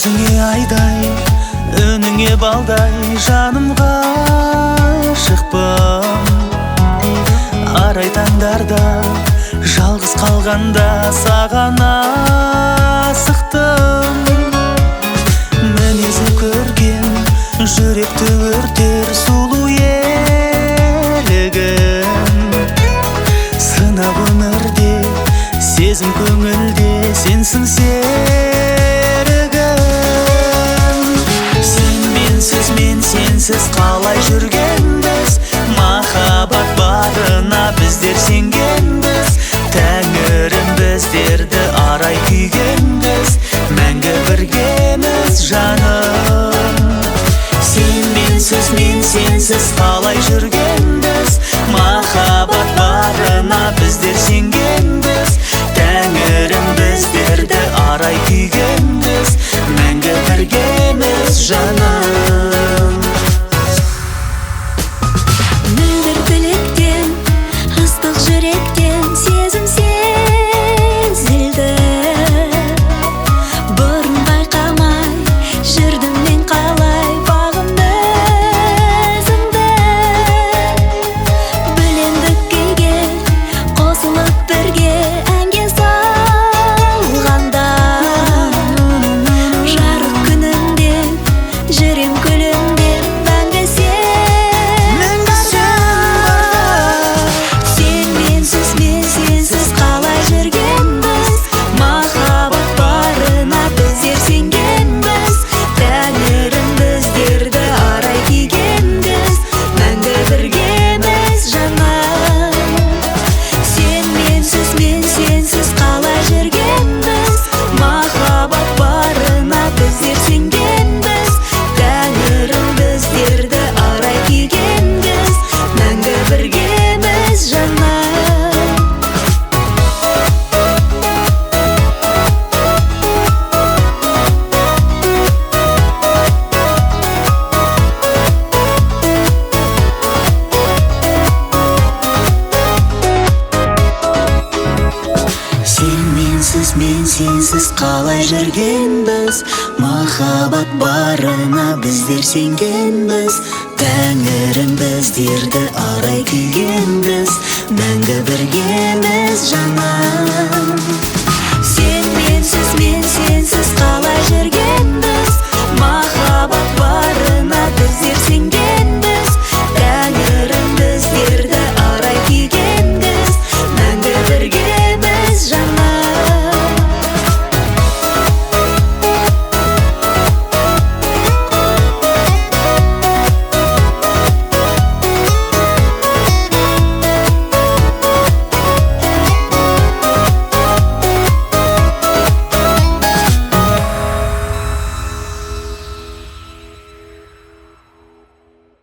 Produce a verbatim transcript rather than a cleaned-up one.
Көзіңе айдай, үніңе балдай, жаным ғашықпын. Арай таңдарда, жалғыз қалғанда саған асықтым. Мінезі көрген, жүректі өртер сұлу елігім. Сынақ өмірде, сезім көңілде, сенсің серігім. Сен менсіз, мен сенсіз қалай жүргенбіз, махаббат барына біздер сенгенбіз. Тәңірім біздерді арай күйгенбіз, мәңгі біргеміз жаным. Сен менсіз, мен сенсіз қалай жүргенбіз, махаббат барына біздер сенгенбіз. Тәңірім біздерді арай күйгенбіз, мәңгі біргеміз жаным. Мөлдір тілектен, ыстық жүректен сезім сезілді. Бұрын байқамай жүрдім мен қалай бағымды өзіңді. Білендік күйге қосылып бірге әнге салғанда, жарық күнінде жүрем күлімдеп мәңгі сен барда. Сен менсіз, мен сенсіз қалай жүргенбіз, махаббат барына біздер сенгенбіз. Тәңірім біздерді арай күйгенбіз, мәңгі біргеміз жаным. Сен менсіз, мен сенсіз қалай жүргенбіз, махаббат барына біздер сенгенбіз. Тәңірім біздерді арай күйгенбіз, мәңгі біргеміз жаным. Сен менсіз, мен сенсіз қалай жүргенбіз, махаббат барына біздер сенгенбіз. Тәңірім біздерді арай күйгенбіз, мәңгі біргеміз жаным.